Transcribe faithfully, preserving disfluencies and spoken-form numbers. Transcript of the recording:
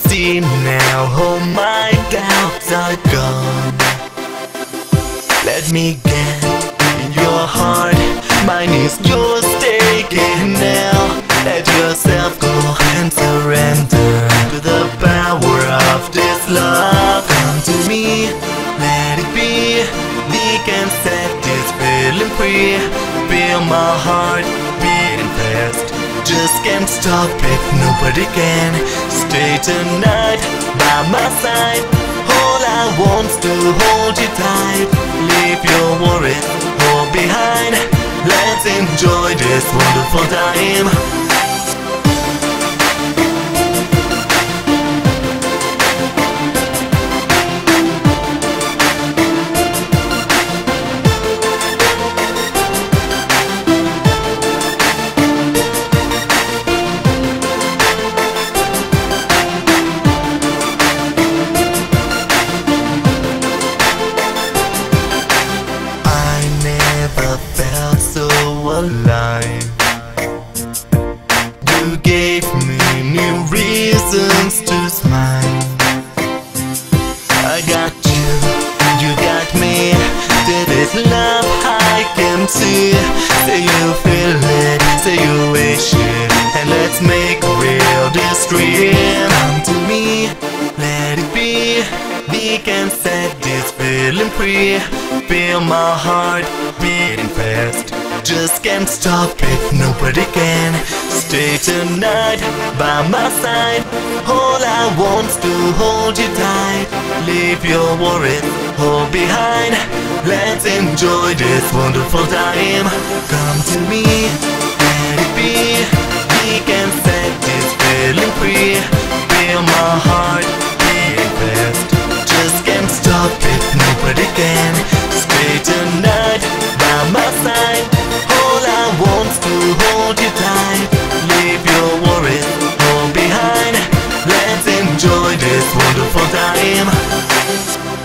see now, all my doubts are gone. Let me get in your heart, mine is yours, take it now. Let yourself go and surrender to the power of this love. Come to me, let it be, we can set this feeling free. Feel my heart beating fast, just can't stop it, nobody can. Stay tonight by my side, all I want's to hold you tight. Leave your worries all behind, let's enjoy this wonderful time. Felt so alive. You gave me new reasons to smile. I got you, you got me. There is love I can see. Say you feel it, say you wish it, and let's make real this dream. Come to me, let it be, we can set this feeling free. Feel my heart beating fast, just can't stop it, nobody can. Stay tonight by my side, all I want's to hold you tight. Leave your worries all behind, let's enjoy this wonderful time. Come to me, let it be, we can set this feeling free. Feel my heart beating fast, just can't stop it, nobody can. Stay tonight by my side, all I want's to hold you tight. Leave your worries all behind, let's enjoy this wonderful time.